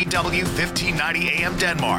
WGBW 1590 AM Denmark,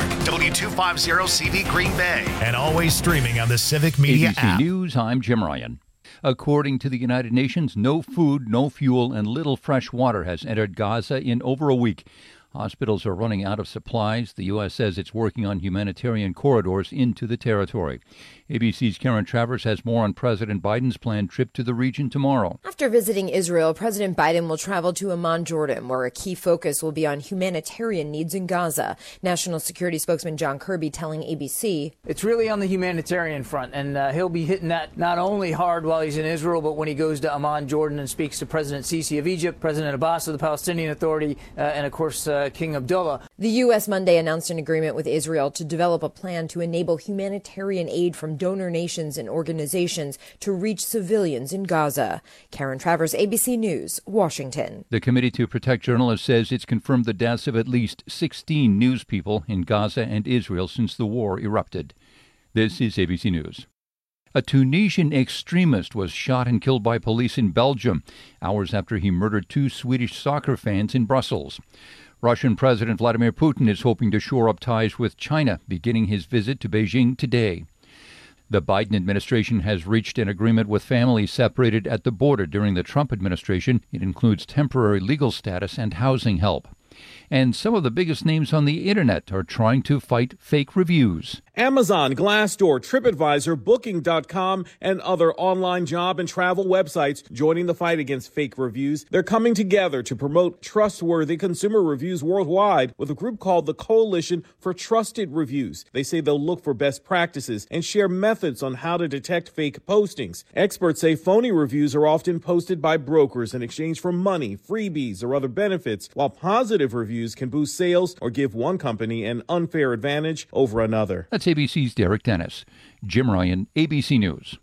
W250CV Green Bay, and always streaming on the Civic Media ABC app. News, I'm Jim Ryan. According to the United Nations, no food, no fuel, and little fresh water has entered Gaza in over a week. Hospitals are running out of supplies. The U.S. says it's working on humanitarian corridors into the territory. ABC's Karen Travers has more on President Biden's planned trip to the region tomorrow. After visiting Israel, President Biden will travel to Amman, Jordan, where a key focus will be on humanitarian needs in Gaza. National Security spokesman John Kirby telling ABC, "It's really on the humanitarian front, and he'll be hitting that not only hard while he's in Israel, but when he goes to Amman, Jordan, and speaks to President Sisi of Egypt, President Abbas of the Palestinian Authority, and, of course, King Abdullah." The U.S. Monday announced an agreement with Israel to develop a plan to enable humanitarian aid from donor nations and organizations to reach civilians in Gaza. Karen Travers, ABC News, Washington. The Committee to Protect Journalists says it's confirmed the deaths of at least 16 news people in Gaza and Israel since the war erupted. This is ABC News. A Tunisian extremist was shot and killed by police in Belgium, hours after he murdered two Swedish soccer fans in Brussels. Russian President Vladimir Putin is hoping to shore up ties with China, beginning his visit to Beijing today. The Biden administration has reached an agreement with families separated at the border during the Trump administration. It includes temporary legal status and housing help. And some of the biggest names on the internet are trying to fight fake reviews. Amazon, Glassdoor, TripAdvisor, Booking.com, and other online job and travel websites joining the fight against fake reviews. They're coming together to promote trustworthy consumer reviews worldwide with a group called the Coalition for Trusted Reviews. They say they'll look for best practices and share methods on how to detect fake postings. Experts say phony reviews are often posted by brokers in exchange for money, freebies, or other benefits, while positive reviews can boost sales or give one company an unfair advantage over another. That's ABC's Derek Dennis. Jim Ryan, ABC News.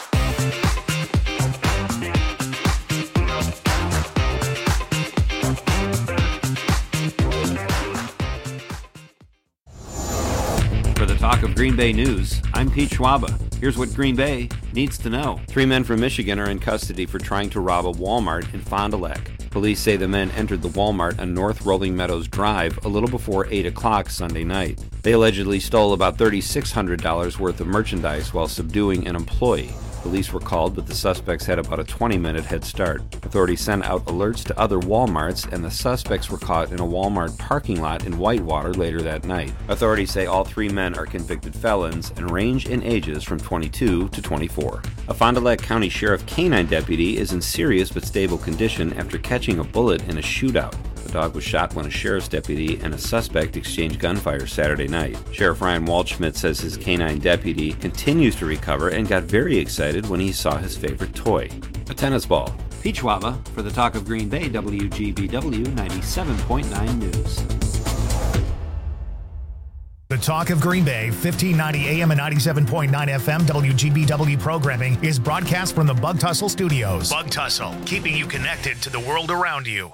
For the Talk of Green Bay News, I'm Pete Schwaba. Here's what Green Bay needs to know. 3 men from Michigan are in custody for trying to rob a Walmart in Fond du Lac. Police say the men entered the Walmart on North Rolling Meadows Drive a little before 8 o'clock Sunday night. They allegedly stole about $3,600 worth of merchandise while subduing an employee. Police were called, but the suspects had about a 20-minute head start. Authorities sent out alerts to other Walmarts, and the suspects were caught in a Walmart parking lot in Whitewater later that night. Authorities say all 3 men are convicted felons and range in ages from 22 to 24. A Fond du Lac County Sheriff Canine deputy is in serious but stable condition after catching a bullet in a shootout. The dog was shot when a sheriff's deputy and a suspect exchanged gunfire Saturday night. Sheriff Ryan Waldschmidt says his canine deputy continues to recover and got very excited when he saw his favorite toy, a tennis ball. Pete Schwaba for the Talk of Green Bay, WGBW 97.9 News. The Talk of Green Bay, 1590 AM and 97.9 FM WGBW programming is broadcast from the Bug Tussle Studios. Bug Tussle, keeping you connected to the world around you.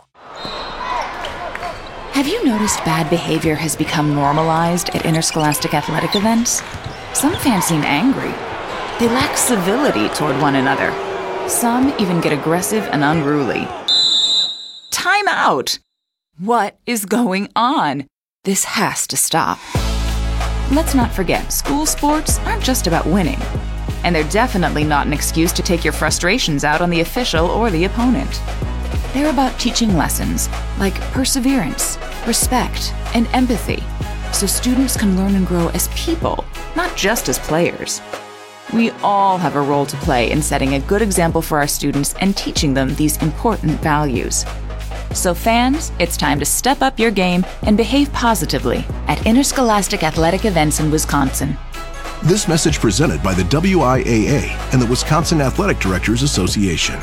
Have you noticed bad behavior has become normalized at interscholastic athletic events? Some fans seem angry. They lack civility toward one another. Some even get aggressive and unruly. Time out! What is going on? This has to stop. Let's not forget, school sports aren't just about winning. And they're definitely not an excuse to take your frustrations out on the official or the opponent. They're about teaching lessons like perseverance, respect, and empathy, so students can learn and grow as people, not just as players. We all have a role to play in setting a good example for our students and teaching them these important values. So fans, it's time to step up your game and behave positively at interscholastic athletic events in Wisconsin. This message presented by the WIAA and the Wisconsin Athletic Directors Association.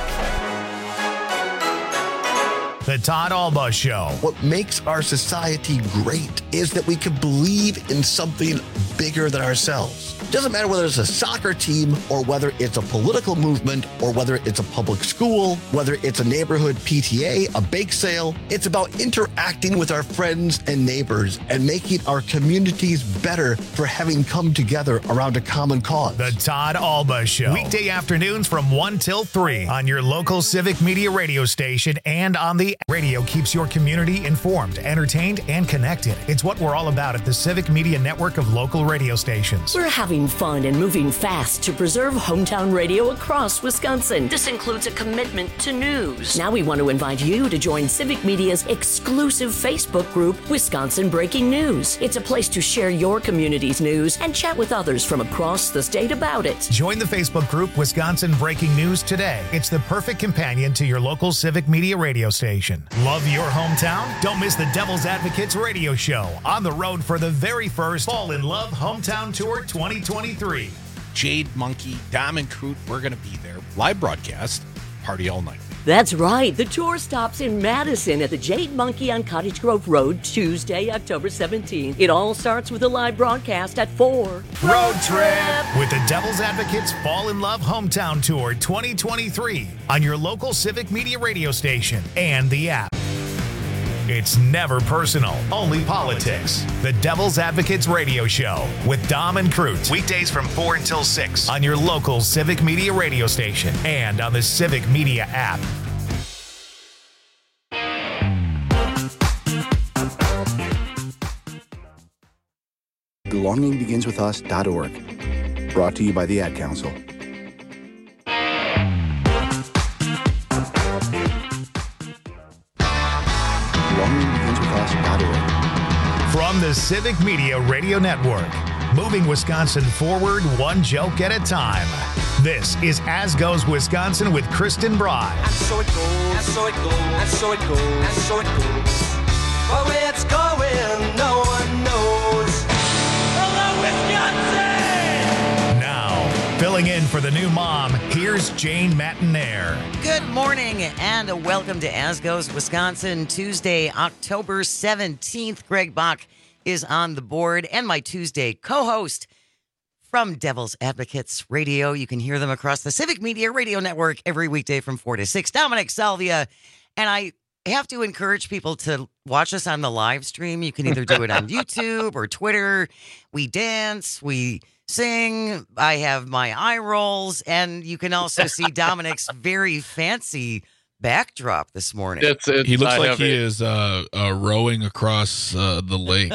The Todd Alba Show. What makes our society great is that we can believe in something bigger than ourselves. Doesn't matter whether it's a soccer team or whether it's a political movement or whether it's a public school, whether it's a neighborhood PTA, a bake sale. It's about interacting with our friends and neighbors and making our communities better for having come together around a common cause. The Todd Alba Show. Weekday afternoons from 1 till 3 on your local Civic Media radio station and on the radio. Keeps your community informed, entertained, and connected. It's what we're all about at the Civic Media network of local radio stations. We're having fun and moving fast to preserve hometown radio across Wisconsin. This includes a commitment to news. Now we want to invite you to join Civic Media's exclusive Facebook group, Wisconsin Breaking News. It's a place to share your community's news and chat with others from across the state about it. Join the Facebook group Wisconsin Breaking News today. It's the perfect companion to your local Civic Media radio station. Love your hometown? Don't miss the Devil's Advocates radio show on the road for the very first Fall in Love Hometown Tour 2023. Jade Monkey, Dom and Crute, we're going to be there. Live broadcast, party all night. That's right. The tour stops in Madison at the Jade Monkey on Cottage Grove Road, Tuesday, October 17th. It all starts with a live broadcast at 4. Road trip with the Devil's Advocates Fall in Love Hometown Tour 2023 on your local Civic Media radio station and the app. It's never personal, only politics. The Devil's Advocates radio show with Dom and Crute. Weekdays from 4 until 6 on your local Civic Media radio station and on the Civic Media app. BelongingBeginsWithUs.org. Brought to you by the Ad Council. From the Civic Media Radio Network, moving Wisconsin forward one joke at a time. This is As Goes Wisconsin with Kristen Bry. And so it goes, and so it goes, and so it goes, and so it goes. But where it's going, no one knows. Hello, Wisconsin! Now, filling in for the new mom, here's Jane Matinaire. Good morning and welcome to As Goes Wisconsin, Tuesday, October 17th. Greg Bach is on the board and my Tuesday co-host from Devil's Advocates Radio. You can hear them across the Civic Media Radio Network every weekday from 4 to 6. Dominic Salvia. And I have to encourage people to watch us on the live stream. You can either do it on YouTube or Twitter. We dance, we sing. I have my eye rolls, and you can also see Dominic's very fancy backdrop this morning. He looks like he is rowing across the lake.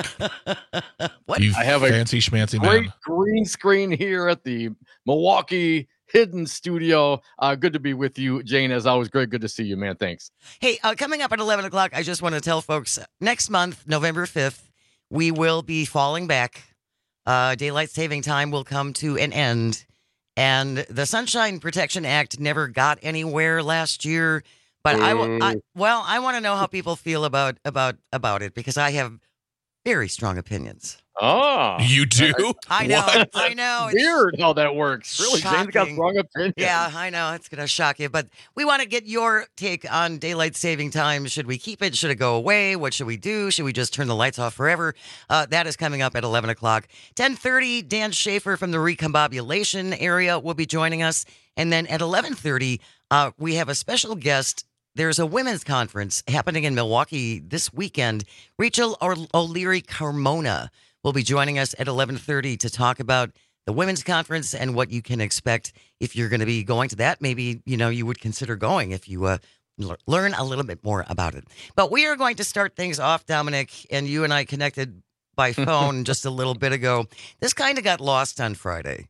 What? I have fancy schmancy great man. Green screen here at the Milwaukee Hidden Studio. Good to be with you, Jane. As always, great. Good to see you, man. Thanks. Hey, coming up at 11 o'clock, I just want to tell folks, next month, November 5th, we will be falling back. Daylight saving time will come to an end. And the Sunshine Protection Act never got anywhere last year. But I want to know how people feel about it, because I have very strong opinions. Oh, you do? I know. What? I know. It's weird how that works. Really, Jane's got strong opinions. Yeah, I know. It's going to shock you. But we want to get your take on daylight saving time. Should we keep it? Should it go away? What should we do? Should we just turn the lights off forever? That is coming up at 11 o'clock. 10:30, Dan Schaefer from the Recombobulation area will be joining us. And then at 11:30, we have a special guest. There's a women's conference happening in Milwaukee this weekend. Rachel O'Leary Carmona will be joining us at 11:30 to talk about the women's conference and what you can expect if you're going to be going to that. Maybe, you would consider going if you learn a little bit more about it. But we are going to start things off, Dominic, and you and I connected by phone just a little bit ago. This kind of got lost on Friday.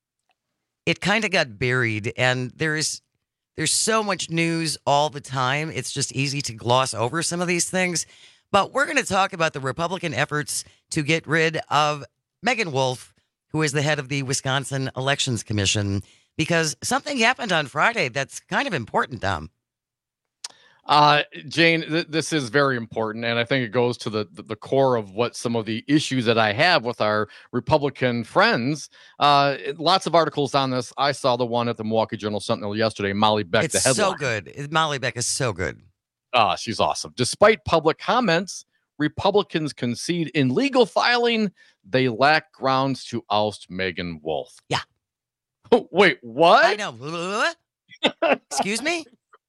It kind of got buried, and there's so much news all the time. It's just easy to gloss over some of these things. But we're going to talk about the Republican efforts to get rid of Megan Wolf, who is the head of the Wisconsin Elections Commission, because something happened on Friday that's kind of important, Dom. Jane, this is very important, and I think it goes to the core of what some of the issues that I have with our Republican friends. Lots of articles on this. I saw the one at the Milwaukee Journal-Sentinel yesterday. Molly Beck, the headline. So good. Molly Beck is so good. She's awesome. Despite public comments, Republicans concede in legal filing they lack grounds to oust Megan Wolf. Yeah. Wait, what? I know. Excuse me?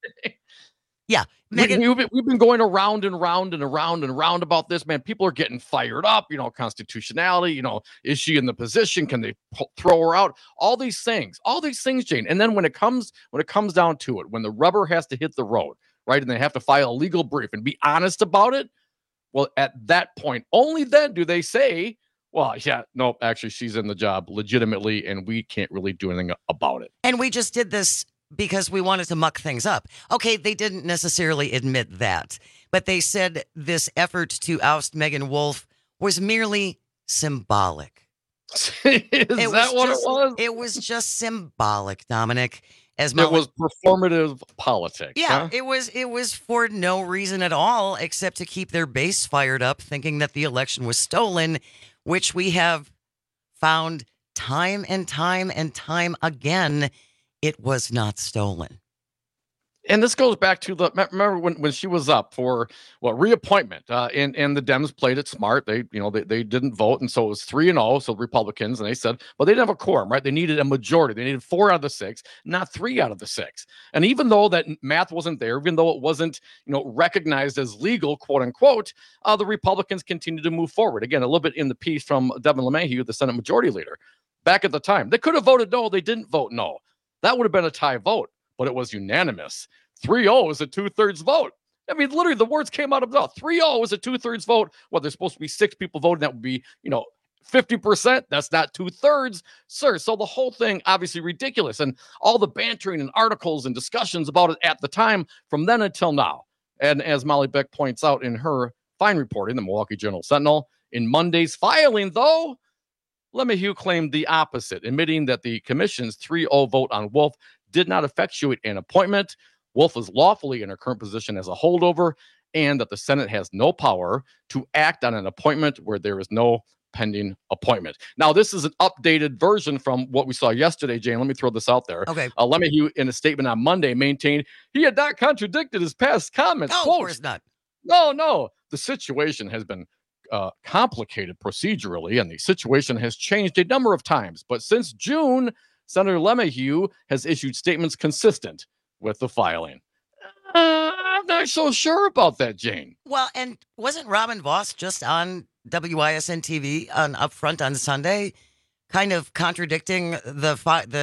Yeah. Megan, we've been going around and round and around and round about this, man. People are getting fired up, constitutionality, is she in the position? Can they throw her out? All these things, Jane. And then when it comes down to it, when the rubber has to hit the road, right, and they have to file a legal brief and be honest about it, well, at that point, only then do they say, well, yeah, no, actually, she's in the job legitimately, and we can't really do anything about it. And we just did this because we wanted to muck things up. Okay, they didn't necessarily admit that, but they said this effort to oust Megan Wolf was merely symbolic. Is that what it was? It was just symbolic, Dominic. It was performative politics. Yeah, huh? it was for no reason at all except to keep their base fired up, thinking that the election was stolen, which we have found time and time and time again. It was not stolen. And this goes back to remember when she was up for reappointment, and the Dems played it smart. They didn't vote, and so it was 3-0. So Republicans, and they said, well, they didn't have a quorum, right? They needed a majority. They needed 4 out of the 6, not 3 out of the 6. And even though that math wasn't there, even though it wasn't recognized as legal, quote unquote, the Republicans continued to move forward. Again, a little bit in the piece from Devin LeMahieu, the Senate Majority Leader, back at the time, they could have voted no. They didn't vote no. That would have been a tie vote, but it was unanimous. 3-0 is a 2/3 vote. I mean, literally, the words came out of the mouth. 3-0 is a 2/3 vote. Well, there's supposed to be 6 people voting. That would be, 50%. That's not 2/3, sir. So the whole thing, obviously ridiculous. And all the bantering and articles and discussions about it at the time, from then until now. And as Molly Beck points out in her fine report in the Milwaukee Journal-Sentinel, in Monday's filing, though, LeMahieu claimed the opposite, admitting that the commission's 3-0 vote on Wolf did not effectuate an appointment. Wolf is lawfully in her current position as a holdover, and that the Senate has no power to act on an appointment where there is no pending appointment. Now, this is an updated version from what we saw yesterday, Jane. Let me throw this out there. Okay. LeMahieu, in a statement on Monday, maintained he had not contradicted his past comments. No, Quote, of course not. No. The situation has been complicated procedurally, and the situation has changed a number of times. But since June, Senator LeMahieu has issued statements consistent with the filing. I'm not so sure about that, Jane. Well, and wasn't Robin Voss just on WISN TV on Upfront on Sunday, kind of contradicting the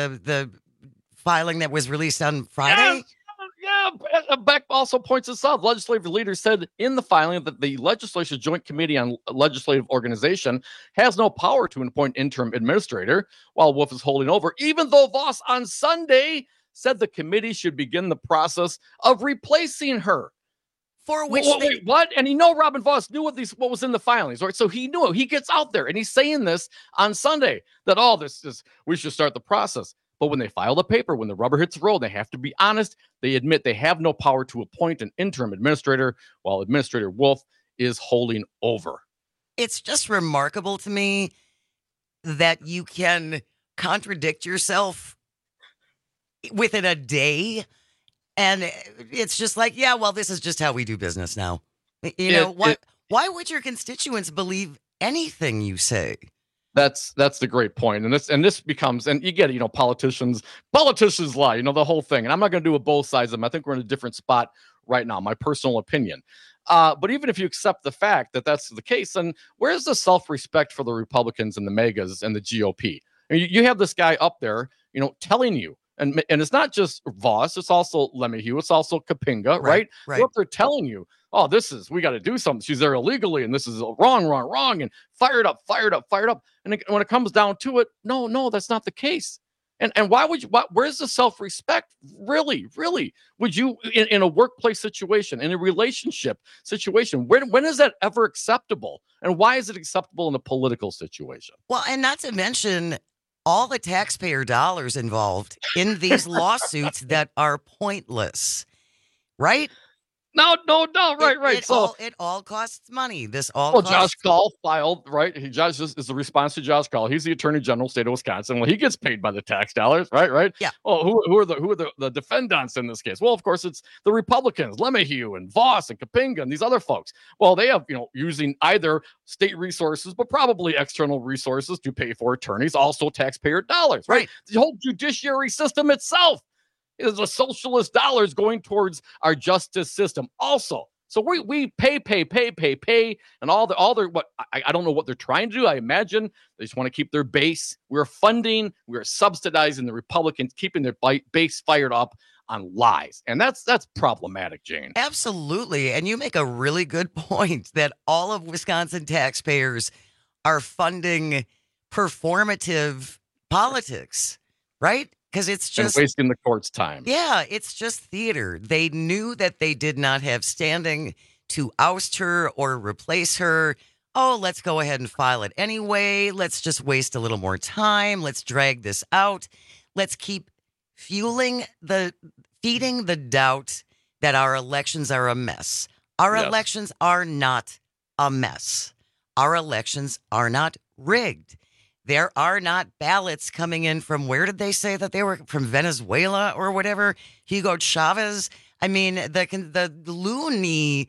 filing that was released on Friday? Yeah, Beck also points this out. Legislative leader said in the filing that the Legislature's Joint Committee on Legislative Organization has no power to appoint interim administrator while Wolf is holding over, even though Voss on Sunday said the committee should begin the process of replacing her. For which wait, what? And Robin Voss knew what was in the filings, right? So he knew it. He gets out there and he's saying this on Sunday that we should start the process. But when they file the paper, when the rubber hits the road, they have to be honest. They admit they have no power to appoint an interim administrator while Administrator Wolf is holding over. It's just remarkable to me that you can contradict yourself within a day. And it's just like, yeah, well, this is just how we do business now. Why would your constituents believe anything you say? That's the great point. And this becomes, and you get it, politicians lie, the whole thing. And I'm not going to do it both sides of them. I think we're in a different spot right now, my personal opinion. But even if you accept the fact that that's the case, then where's the self-respect for the Republicans and the megas and the GOP? I mean, you have this guy up there, telling you, and it's not just Voss, it's also LeMahieu, it's also Kapinga, right? They're up there telling you, oh, we got to do something. She's there illegally, and this is wrong, and fired up. And when it comes down to it, no, that's not the case. And why would you? Where's the self-respect? Really? Would you, in a workplace situation, in a relationship situation, when is that ever acceptable? And why is it acceptable in a political situation? Well, and not to mention all the taxpayer dollars involved in these lawsuits that are pointless, right? No, right. It all costs money. This all. Well, costs- Josh Kaul filed, right? Josh is the response to Josh Kaul. He's the Attorney General, state of Wisconsin. Well, he gets paid by the tax dollars, right? Yeah. Oh, who are the defendants in this case? Well, of course, it's the Republicans, LeMahieu and Voss and Kapinga and these other folks. Well, they have, using either state resources, but probably external resources to pay for attorneys, also taxpayer dollars, right? The whole judiciary system itself is a socialist dollars going towards our justice system also. So we pay, and all the what I don't know what they're trying to do. I imagine they just want to keep their base. We're subsidizing the Republicans, keeping their base fired up on lies, and that's problematic, Jane. Absolutely, and you make a really good point that all of Wisconsin taxpayers are funding performative politics, right? Because it's just wasting the court's time. Yeah, it's just theater. They knew that they did not have standing to oust her or replace her. Oh, let's go ahead and file it anyway. Let's just waste a little more time. Let's drag this out. Let's keep feeding the doubt that our elections are a mess. Our elections are not a mess. Our elections are not rigged. There are not ballots coming in from, where did they say that they were? From Venezuela or whatever? Hugo Chavez. I mean, the loony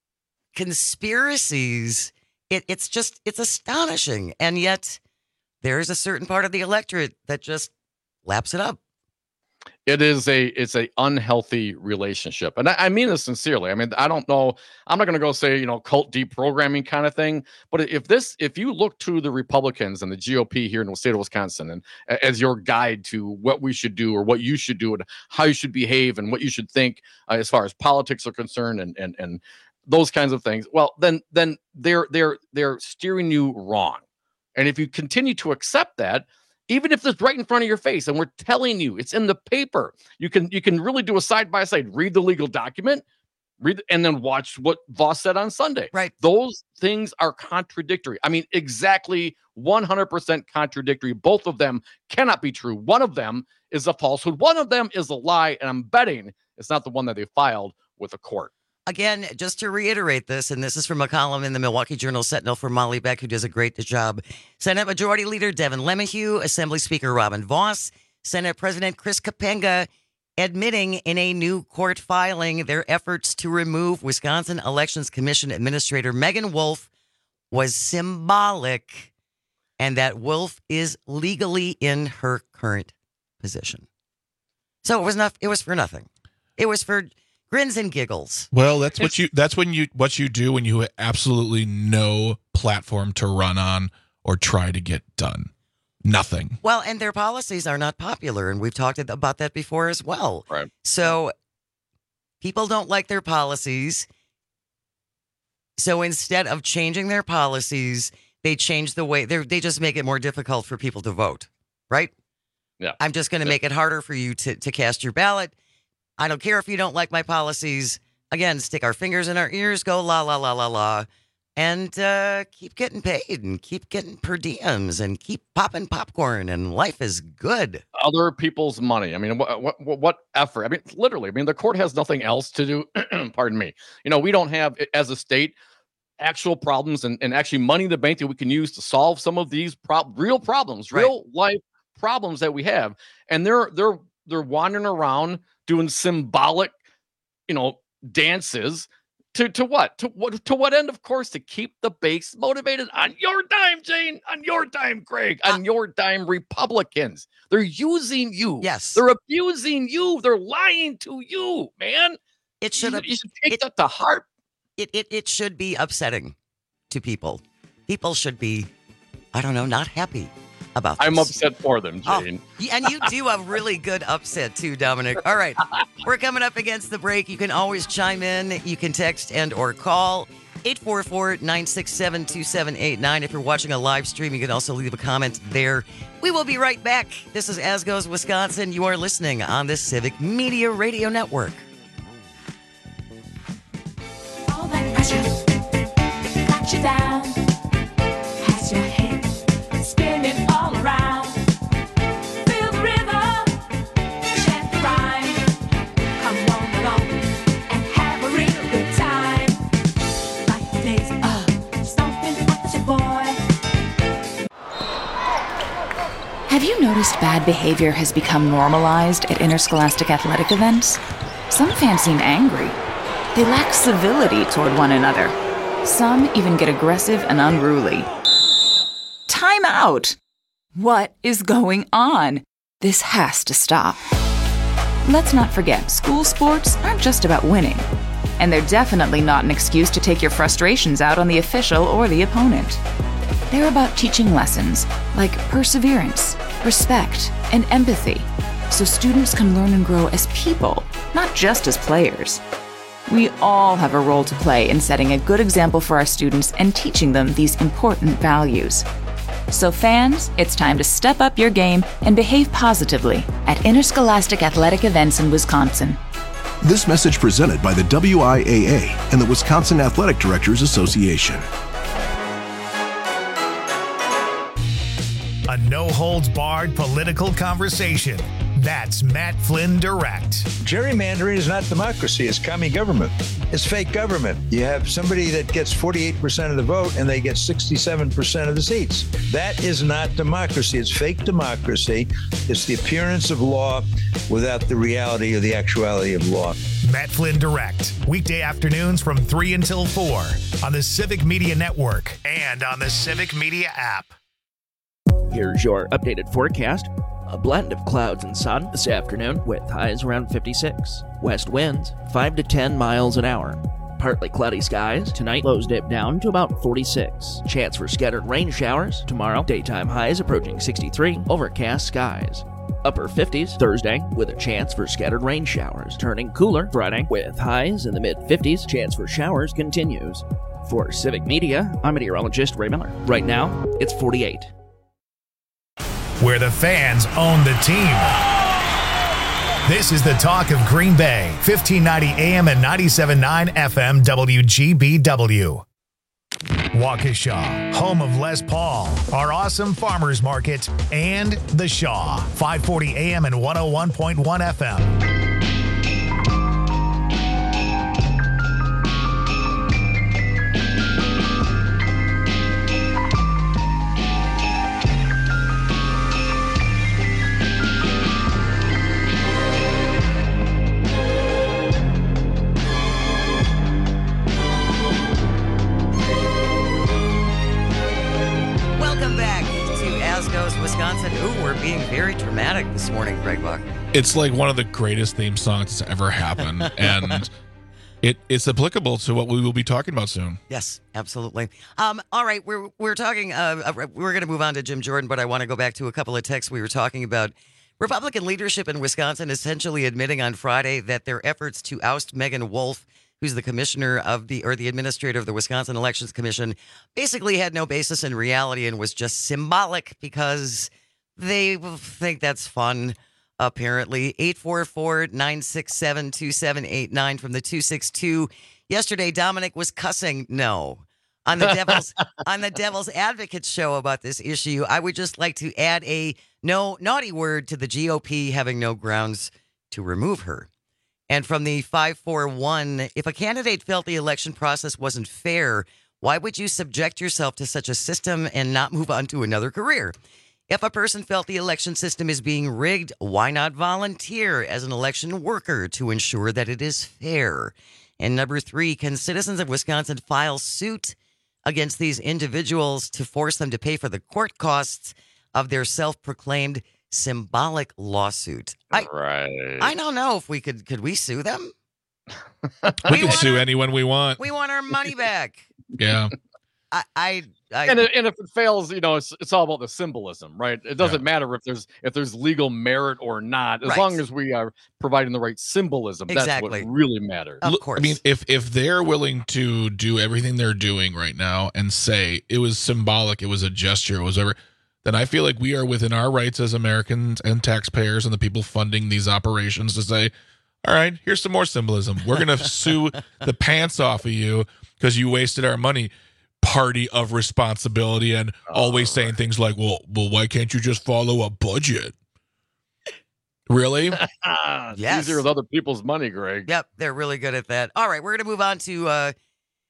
conspiracies, it's astonishing. And yet there's a certain part of the electorate that just laps it up. It's a unhealthy relationship. And I mean this sincerely. I mean, I don't know. I'm not going to go say, cult deprogramming kind of thing. But if you look to the Republicans and the GOP here in the state of Wisconsin and as your guide to what we should do or what you should do and how you should behave and what you should think as far as politics are concerned and those kinds of things, well, then they're steering you wrong. And if you continue to accept that, even if it's right in front of your face and we're telling you it's in the paper, you can really do a side-by-side, read the legal document, and then watch what Voss said on Sunday. Right. Those things are contradictory. I mean, exactly 100% contradictory. Both of them cannot be true. One of them is a falsehood. One of them is a lie, and I'm betting it's not the one that they filed with the court. Again, just to reiterate this, and this is from a column in the Milwaukee Journal-Sentinel from Molly Beck, who does a great job. Senate Majority Leader Devin LeMahieu, Assembly Speaker Robin Voss, Senate President Chris Kapinga admitting in a new court filing their efforts to remove Wisconsin Elections Commission Administrator Megan Wolf was symbolic, and that Wolf is legally in her current position. So it was for nothing. It was for grins and giggles. Well, that's what you do when you have absolutely no platform to run on or try to get done. Nothing. Well, and their policies are not popular, and we've talked about that before as well. Right. So people don't like their policies. So instead of changing their policies, they change the way they just make it more difficult for people to vote. Right? Yeah. I'm just going to make it harder for you to cast your ballot. I don't care if you don't like my policies. Again, stick our fingers in our ears, go la, la, la, la, la, and keep getting paid and keep getting per diems and keep popping popcorn, and life is good. Other people's money. I mean, what effort? I mean, literally, the court has nothing else to do. Pardon me. We don't have, as a state, actual problems and actually money in the bank that we can use to solve some of these real problems, real life problems that we have. And they're wandering around doing symbolic, dances to what? To what end? Of course, to keep the base motivated. On your dime, Jane. On your dime, Greg. On your dime, Republicans. They're using you. Yes. They're abusing you. They're lying to you, man. You should take that to heart. It should be upsetting to people. People should be, I don't know, not happy about this. I'm upset for them, Jane. Oh, and you do a really good upset too, Dominic. All right. We're coming up against the break. You can always chime in. You can text and or call 844-967-2789. If you're watching a live stream, you can also leave a comment there. We will be right back. This is As Goes Wisconsin. You are listening on the Civic Media Radio Network. All that pressure got you down. Has your head spinning all around. Feel the rhythm, chant the rhyme. Come on along and have a real good noticed bad behavior has become normalized at interscholastic athletic events? Some fans seem angry. They lack civility toward one another. Some even get aggressive and unruly. Time out! What is going on? This has to stop. Let's not forget, school sports aren't just about winning. And they're definitely not an excuse to take your frustrations out on the official or the opponent. They're about teaching lessons like perseverance, respect, and empathy, so students can learn and grow as people, not just as players. We all have a role to play in setting a good example for our students and teaching them these important values. So fans, it's time to step up your game and behave positively at interscholastic athletic events in Wisconsin. This message presented by the WIAA and the Wisconsin Athletic Directors Association. A no-holds-barred political conversation. That's Matt Flynn Direct. Gerrymandering is not democracy. It's commie government. It's fake government. You have somebody that gets 48% of the vote and they get 67% of the seats. That is not democracy. It's fake democracy. It's the appearance of law without the reality or the actuality of law. Matt Flynn Direct. Weekday afternoons from 3 until 4 on the Civic Media Network and on the Civic Media app. Here's your updated forecast. A blend of clouds and sun this afternoon with highs around 56. West winds 5 to 10 miles an hour. Partly cloudy skies. Tonight, lows dip down to about 46. Chance for scattered rain showers. Tomorrow, daytime highs approaching 63. Overcast skies. Upper 50s Thursday with a chance for scattered rain showers. Turning cooler Friday with highs in the mid-50s. Chance for showers continues. For Civic Media, I'm meteorologist Ray Miller. Right now, it's 48. Where the fans own the team. This is the talk of Green Bay, 1590 AM and 97.9 FM WGBW. Waukesha, home of Les Paul, our awesome farmers market, and The Shaw, 540 AM and 101.1 FM. Wisconsin. Ooh, we're being very dramatic this morning, Greg Buck. It's like one of the greatest theme songs that's ever happened, and it's applicable to what we will be talking about soon. Yes, absolutely. All right, we're talking. We're going to move on to Jim Jordan, but I want to go back to a couple of texts we were talking about. Republican leadership in Wisconsin essentially admitting on Friday that their efforts to oust Megan Wolf, who's the commissioner of the administrator of the Wisconsin Elections Commission, basically had no basis in reality and was just symbolic because they think that's fun, apparently. 844-967-2789 from the 262. Yesterday, Dominic was cussing. No. On the Devil's Advocate show about this issue, I would just like to add a no naughty word to the GOP having no grounds to remove her. And from the 541, if a candidate felt the election process wasn't fair, why would you subject yourself to such a system and not move on to another career? If a person felt the election system is being rigged, why not volunteer as an election worker to ensure that it is fair? And number 3, can citizens of Wisconsin file suit against these individuals to force them to pay for the court costs of their self-proclaimed symbolic lawsuit? I don't know if we could we sue them? We can sue anyone we want. We want our money back. Yeah. And if it fails, it's all about the symbolism, right? It doesn't matter if there's legal merit or not, as long as we are providing the right symbolism. Exactly. That's what really matters. Of course. I mean, if they're willing to do everything they're doing right now and say it was symbolic, it was a gesture, it was whatever, then I feel like we are within our rights as Americans and taxpayers and the people funding these operations to say, all right, here's some more symbolism. We're going to sue the pants off of you because you wasted our money. Party of responsibility and always saying things like, well, why can't you just follow a budget? Really? Yes. Easier with other people's money, Greg. Yep, they're really good at that. All right, we're going to move on to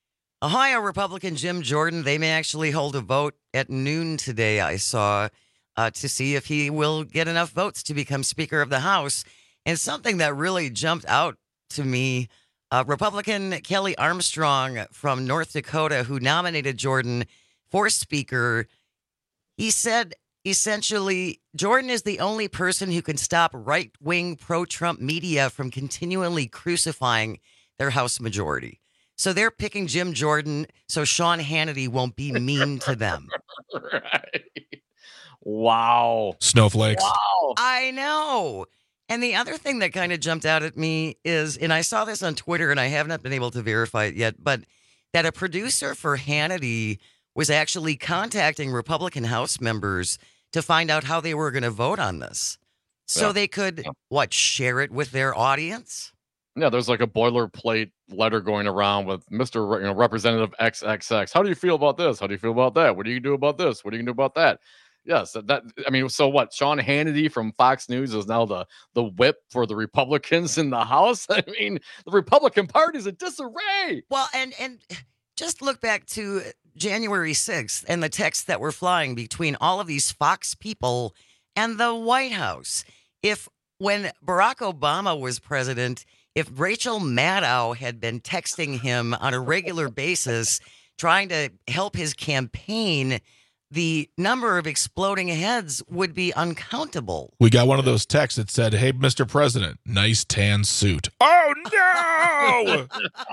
Ohio Republican Jim Jordan. They may actually hold a vote at noon today, I saw, to see if he will get enough votes to become Speaker of the House. And something that really jumped out to me, Republican Kelly Armstrong from North Dakota, who nominated Jordan for Speaker, he said, essentially, Jordan is the only person who can stop right-wing pro-Trump media from continually crucifying their House majority. So they're picking Jim Jordan so Sean Hannity won't be mean to them. Right. Wow. Snowflakes. Wow. I know. And the other thing that kind of jumped out at me is, and I saw this on Twitter and I have not been able to verify it yet, but that a producer for Hannity was actually contacting Republican House members to find out how they were going to vote on this. So they could, share it with their audience? Yeah, there's like a boilerplate letter going around with Mr. Representative XXX. How do you feel about this? How do you feel about that? What do you do about this? What do you do about that? Yes, so what? Sean Hannity from Fox News is now the whip for the Republicans in the House. I mean, the Republican Party is in disarray. Well, and just look back to January 6th and the texts that were flying between all of these Fox people and the White House. When Barack Obama was president, if Rachel Maddow had been texting him on a regular basis, trying to help his campaign, the number of exploding heads would be uncountable. We got one of those texts that said, "Hey, Mr. President, nice tan suit." Oh, no!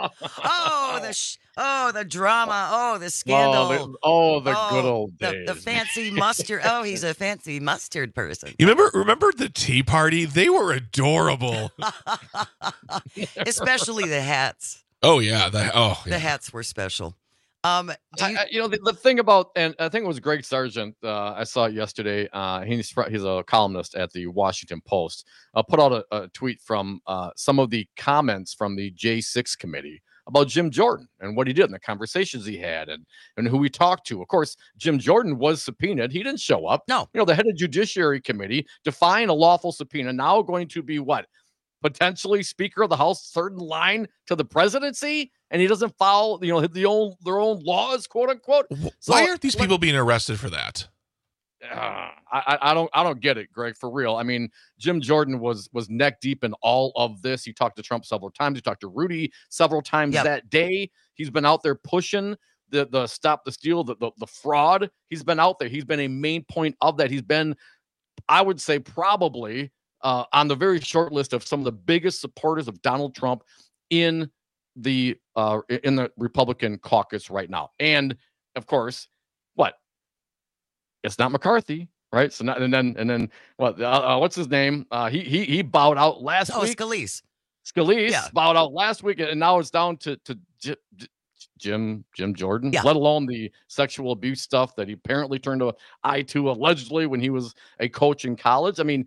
The drama. The scandal. The good old days. The fancy mustard. He's a fancy mustard person. You remember the Tea Party? They were adorable. Especially the hats. Oh, yeah. The hats were special. The thing about, and I think it was Greg Sargent, I saw it yesterday. He's a columnist at the Washington Post. Put out a tweet from some of the comments from the J6 committee about Jim Jordan and what he did and the conversations he had and who he talked to. Of course, Jim Jordan was subpoenaed. He didn't show up. No. The head of Judiciary Committee defying a lawful subpoena, now going to be what? Potentially Speaker of the House, third in line to the presidency, and he doesn't follow, their own laws, quote unquote. Why aren't these people being arrested for that? I don't get it, Greg, for real. I mean, Jim Jordan was neck deep in all of this. He talked to Trump several times. He talked to Rudy several times that day. He's been out there pushing the stop the steal, the fraud. He's been out there. He's been a main point of that. He's been, I would say, probably on the very short list of some of the biggest supporters of Donald Trump in the Republican caucus right now. And of course, what? It's not McCarthy, right? So not, and then what? What's his name? He bowed out last week. Scalise bowed out last week, and now it's down to Jim Jordan. Let alone the sexual abuse stuff that he apparently turned an eye to allegedly when he was a coach in college. I mean,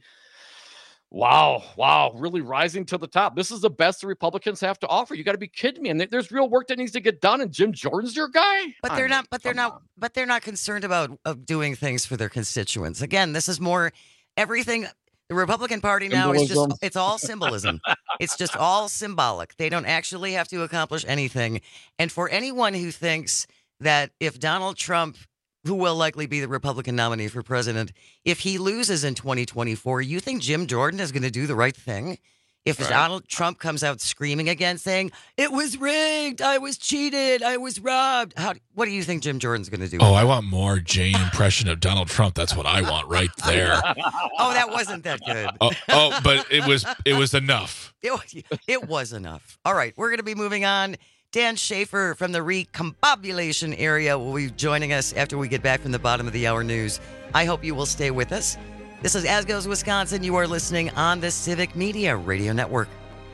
wow, really rising to the top. This is the best the Republicans have to offer. You got to be kidding me. And there's real work that needs to get done, and Jim Jordan's your guy. But they're not concerned about doing things for their constituents. Again, this is more everything. The Republican Party now is it's all symbolism. It's just all symbolic. They don't actually have to accomplish anything. And for anyone who thinks that if Donald Trump, who will likely be the Republican nominee for president, if he loses in 2024, you think Jim Jordan is going to do the right thing? If Donald Trump comes out screaming again, saying, "It was rigged, I was cheated, I was robbed," what do you think Jim Jordan's going to do? Oh, I want more Jane impression of Donald Trump. That's what I want right there. That wasn't that good. But it was enough. It was enough. All right, we're going to be moving on. Dan Schaefer from the Recombobulation area will be joining us after we get back from the bottom of the hour news. I hope you will stay with us. This is As Goes Wisconsin. You are listening on the Civic Media Radio Network.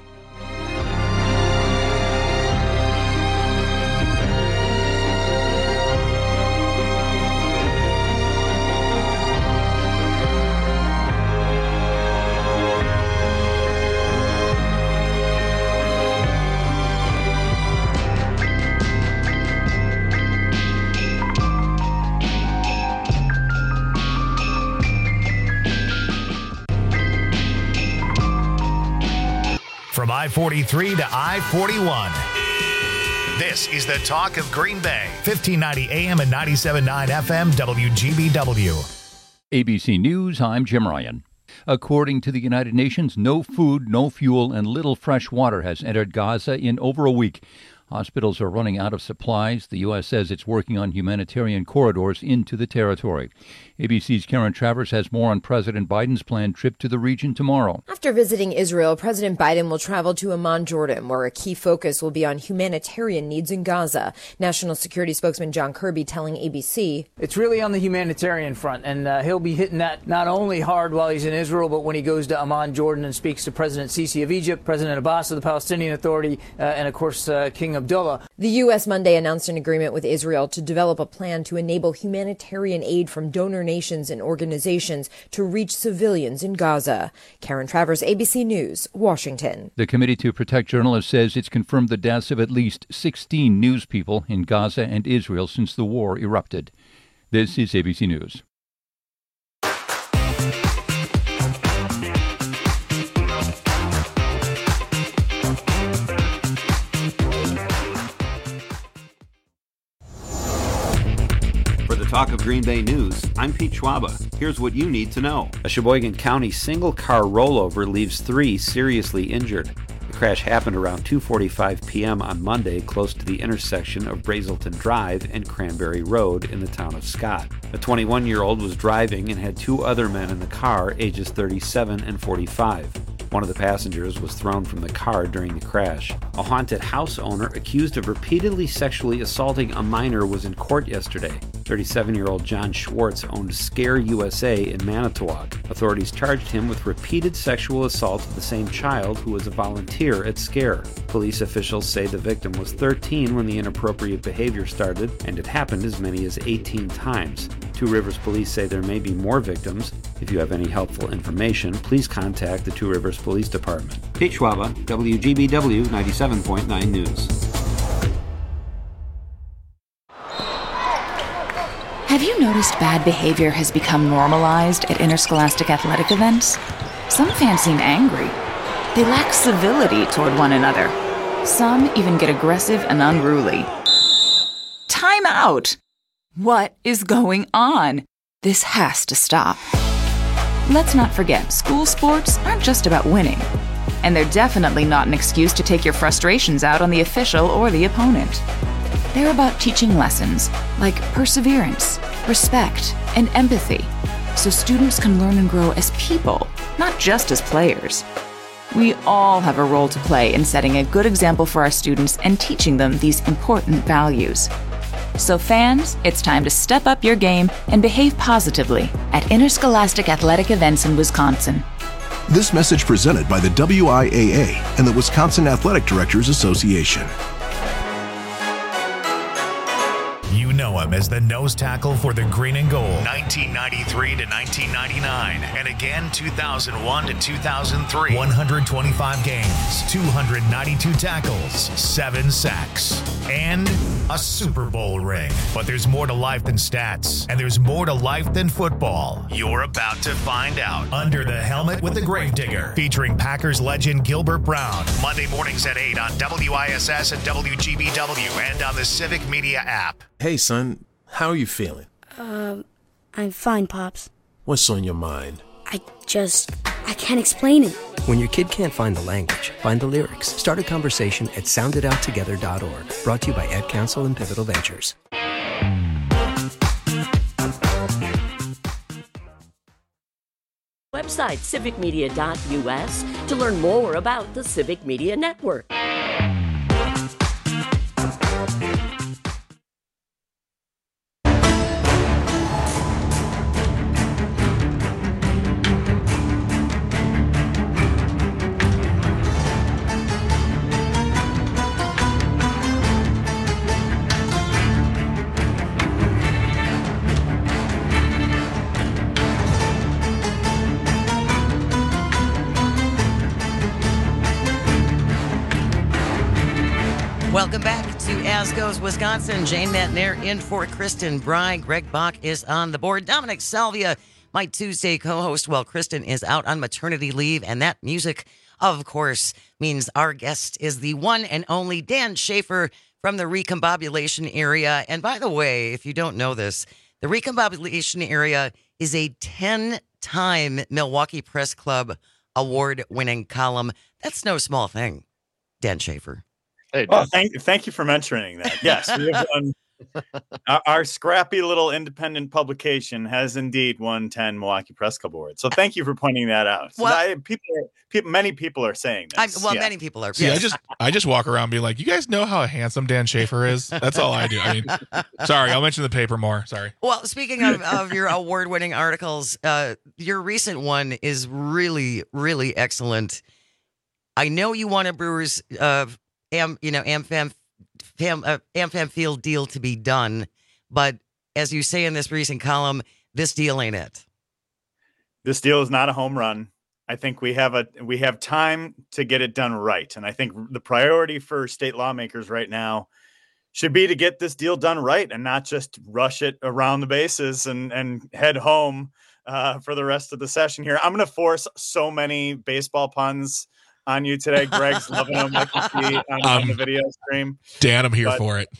From I-43 to I-41. This is the talk of Green Bay. 1590 AM and 97.9 FM WGBW. ABC News, I'm Jim Ryan. According to the United Nations, no food, no fuel, and little fresh water has entered Gaza in over a week. Hospitals are running out of supplies. The U.S. says it's working on humanitarian corridors into the territory. ABC's Karen Travers has more on President Biden's planned trip to the region tomorrow. After visiting Israel, President Biden will travel to Amman, Jordan, where a key focus will be on humanitarian needs in Gaza. National Security spokesman John Kirby telling ABC, "It's really on the humanitarian front, and he'll be hitting that not only hard while he's in Israel, but when he goes to Amman, Jordan, and speaks to President Sisi of Egypt, President Abbas of the Palestinian Authority, and, of course, King Abdullah." The U.S. Monday announced an agreement with Israel to develop a plan to enable humanitarian aid from donor nations and organizations to reach civilians in Gaza. Karen Travers, ABC News, Washington. The Committee to Protect Journalists says it's confirmed the deaths of at least 16 news people in Gaza and Israel since the war erupted. This is ABC News. For the Talk of Green Bay News, I'm Pete Schwaba. Here's what you need to know. A Sheboygan County single-car rollover leaves 3 seriously injured. The crash happened around 2:45 p.m. on Monday close to the intersection of Brazelton Drive and Cranberry Road in the town of Scott. A 21-year-old was driving and had 2 other men in the car, ages 37 and 45. One of the passengers was thrown from the car during the crash. A haunted house owner accused of repeatedly sexually assaulting a minor was in court yesterday. 37-year-old John Schwartz owned Scare USA in Manitowoc. Authorities charged him with repeated sexual assault of the same child who was a volunteer at Scare. Police officials say the victim was 13 when the inappropriate behavior started, and it happened as many as 18 times. Two Rivers Police say there may be more victims. If you have any helpful information, please contact the Two Rivers Police Department. Pete Schwaba, WGBW 97.9 News. Have you noticed bad behavior has become normalized at interscholastic athletic events? Some fans seem angry. They lack civility toward one another. Some even get aggressive and unruly. Time out! What is going on? This has to stop. Let's not forget, school sports aren't just about winning. And they're definitely not an excuse to take your frustrations out on the official or the opponent. They're about teaching lessons like perseverance, respect, and empathy, so students can learn and grow as people, not just as players. We all have a role to play in setting a good example for our students and teaching them these important values. So fans, it's time to step up your game and behave positively at interscholastic athletic events in Wisconsin. This message presented by the WIAA and the Wisconsin Athletic Directors Association. You know him as the nose tackle for the Green and Gold, 1993 to 1999, and again 2001 to 2003. 125 games, 292 tackles, 7 sacks, and a Super Bowl ring. But there's more to life than stats, and there's more to life than football. You're about to find out. Under the Helmet with the Gravedigger, featuring Packers legend Gilbert Brown. Monday mornings at 8 on WISS and WGBW, and on the Civic Media app. Hey, son, how are you feeling? I'm fine, Pops. What's on your mind? I can't explain it. When your kid can't find the language, find the lyrics. Start a conversation at soundedouttogether.org. Brought to you by Ad Council and Pivotal Ventures. Website civicmedia.us to learn more about the Civic Media Network. Welcome back to As Goes Wisconsin. Jane Matnair in for Kristen Bry. Greg Bach is on the board. Dominic Salvia, my Tuesday co-host, while Kristen is out on maternity leave. And that music, of course, means our guest is the one and only Dan Schaefer from the Recombobulation area. And by the way, if you don't know this, The recombobulation area is a 10-time Milwaukee Press Club award-winning column. That's no small thing, Dan Schaefer. Hey, well, thank you for mentioning that. Yes, we have won. Our scrappy little independent publication has indeed won 10 Milwaukee Press Club awards. So thank you for pointing that out. So Well- many people are saying this. Many people are. See, yes. I just walk around being like, you guys know how handsome Dan Schaefer is? That's all I do. I mean, sorry, I'll mention the paper more. Sorry. Well, speaking of your award-winning articles, your recent one is really, really excellent. I know you want a Brewers, AmFam Field deal to be done, but as you say in this recent column, this deal ain't it. This deal is not a home run. I think we have time to get it done right. And I think the priority for state lawmakers right now should be to get this deal done right and not just rush it around the bases and head home for the rest of the session here. I'm going to force so many baseball puns on you today. Greg's loving them, like you see on the video stream. Dan, I'm here for it.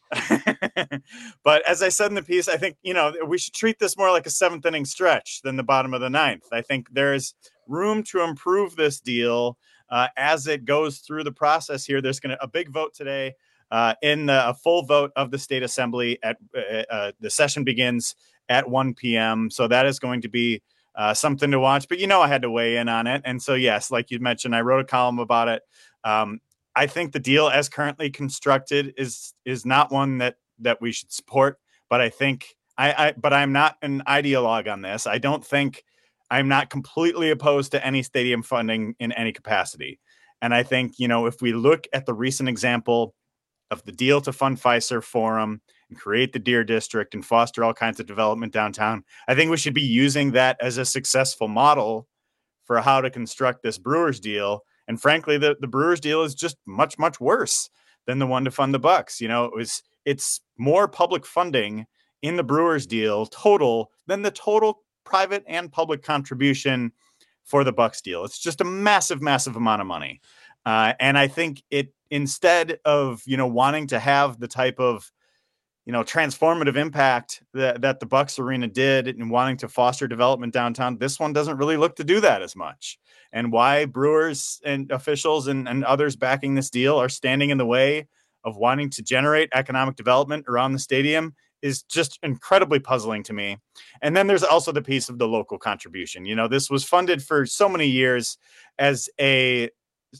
But as I said in the piece, I think, we should treat this more like a 7th inning stretch than the bottom of the 9th. I think there's room to improve this deal as it goes through the process here. There's a big vote today in a full vote of the state assembly at the session begins at 1 p.m. So that is going to be something to watch, but I had to weigh in on it. And so, yes, like you mentioned, I wrote a column about it. I think the deal as currently constructed is not one that we should support, but I think but I'm not an ideologue on this. I don't think I'm not completely opposed to any stadium funding in any capacity. And I think, if we look at the recent example of the deal to fund Fiserv Forum and create the Deer District and foster all kinds of development downtown, I think we should be using that as a successful model for how to construct this Brewers deal. And frankly, the Brewers deal is just much, much worse than the one to fund the Bucks. It's more public funding in the Brewers deal total than the total private and public contribution for the Bucks deal. It's just a massive, massive amount of money. And I think instead of, wanting to have the type of, transformative impact that the Bucks Arena did and wanting to foster development downtown, this one doesn't really look to do that as much. And why Brewers and officials and others backing this deal are standing in the way of wanting to generate economic development around the stadium is just incredibly puzzling to me. And then there's also the piece of the local contribution. This was funded for so many years as the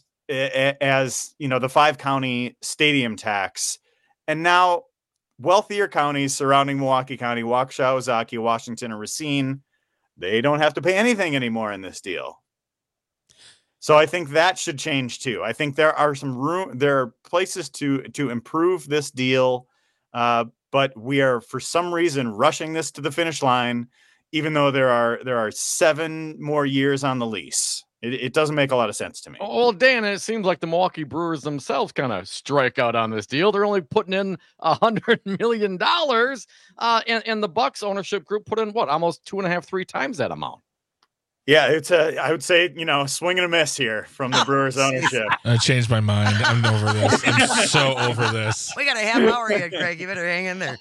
5-county stadium tax. And now wealthier counties surrounding Milwaukee County, Waukesha, Ozaukee, Washington, and Racine, they don't have to pay anything anymore in this deal. So I think that should change too. I think there are there are places to improve this deal, but we are for some reason rushing this to the finish line, even though there are 7 more years on the lease. It doesn't make a lot of sense to me. Well, Dan, it seems like the Milwaukee Brewers themselves kind of strike out on this deal. They're only putting in $100 million, and the Bucks ownership group put in almost 2.5, 3 times that amount. Yeah, I would say, swing and a miss here from the Brewers ownership. I changed my mind. I'm over this. I'm so over this. We got a half hour yet, Greg. You better hang in there.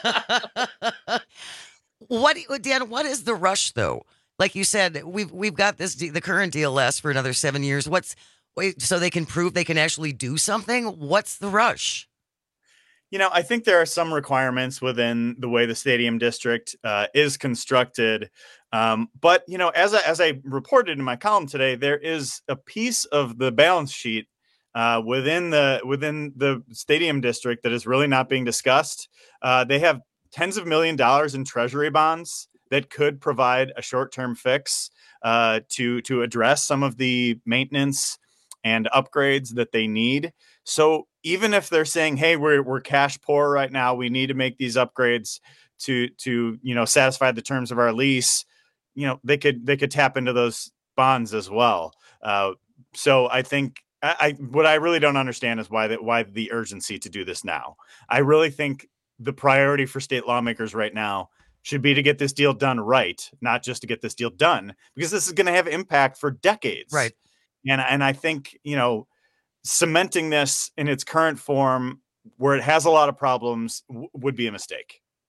Dan, what is the rush, though? Like you said, we've got the current deal lasts for another 7 years. So they can prove they can actually do something? What's the rush? I think there are some requirements within the way the stadium district is constructed. But, as I reported in my column today, there is a piece of the balance sheet within the stadium district that is really not being discussed. They have tens of $millions in treasury bonds that could provide a short-term fix to address some of the maintenance and upgrades that they need. So even if they're saying, hey, we're cash poor right now, we need to make these upgrades to satisfy the terms of our lease, they could tap into those bonds as well. So I think what I really don't understand is why the urgency to do this now. I really think the priority for state lawmakers right now should be to get this deal done right, not just to get this deal done, because this is going to have impact for decades. Right. And I think, cementing this in its current form where it has a lot of problems would be a mistake.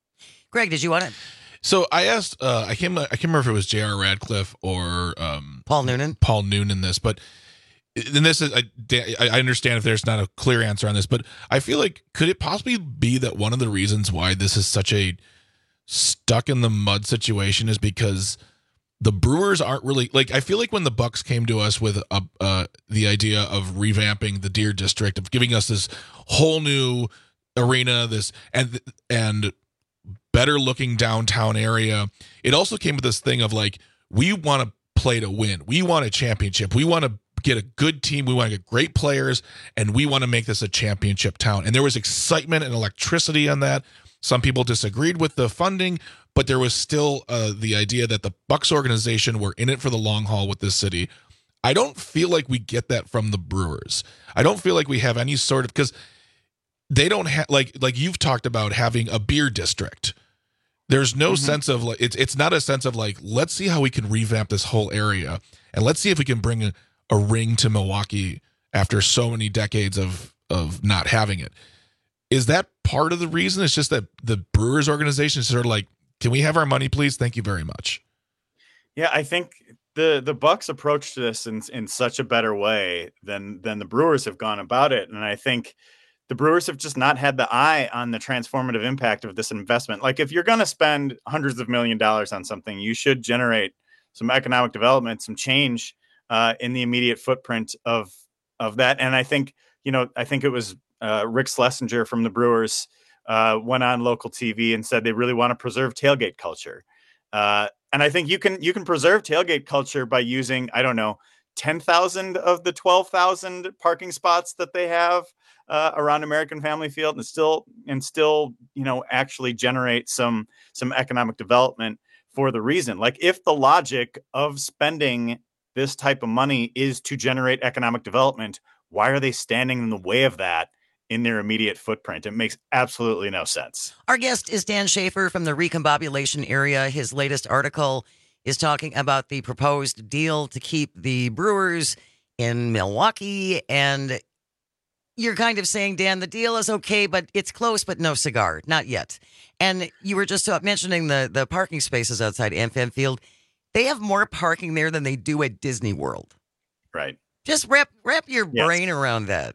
Greg, did you want it? So I asked, I can't remember if it was J.R. Radcliffe or Paul Noonan. Paul Noonan this, but and this is I understand if there's not a clear answer on this, but I feel like could it possibly be that one of the reasons why this is such a stuck in the mud situation is because the Brewers aren't really like, I feel like when the Bucks came to us with the idea of revamping the Deer District, of giving us this whole new arena, this and better looking downtown area, it also came with this thing of like, we want to play to win. We want a championship. We want to get a good team. We want to get great players, and we want to make this a championship town. And there was excitement and electricity on that. Some people disagreed with the funding, but there was still the idea that the Bucks organization were in it for the long haul with this city. I don't feel like we get that from the Brewers. I don't feel like we have any sort of, because they don't have, like you've talked about having a beer district. There's no sense of like, it's not a sense of like, let's see how we can revamp this whole area, and let's see if we can bring a ring to Milwaukee after so many decades of not having it. Is that part of the reason? It's just that the Brewers organization is sort of like, can we have our money, please? Thank you very much. Yeah, I think the Bucks approached this in such a better way than the Brewers have gone about it. And I think the Brewers have just not had the eye on the transformative impact of this investment. Like, if you're going to spend hundreds of $millions on something, you should generate some economic development, some change in the immediate footprint of that. And I think it was Rick Schlesinger from the Brewers went on local TV and said they really want to preserve tailgate culture. And I think you can preserve tailgate culture by using, 10,000 of the 12,000 parking spots that they have around American Family Field, and still, actually generate some economic development for the reason. Like, if the logic of spending this type of money is to generate economic development, why are they standing in the way of that in their immediate footprint? It makes absolutely no sense. Our guest is Dan Schaefer from the Recombobulation Area. His latest article is talking about the proposed deal to keep the Brewers in Milwaukee. And you're kind of saying, Dan, the deal is okay, but it's close, but no cigar. Not yet. And you were just mentioning the parking spaces outside AmFam Field. They have more parking there than they do at Disney World. Right. Just wrap your brain around that.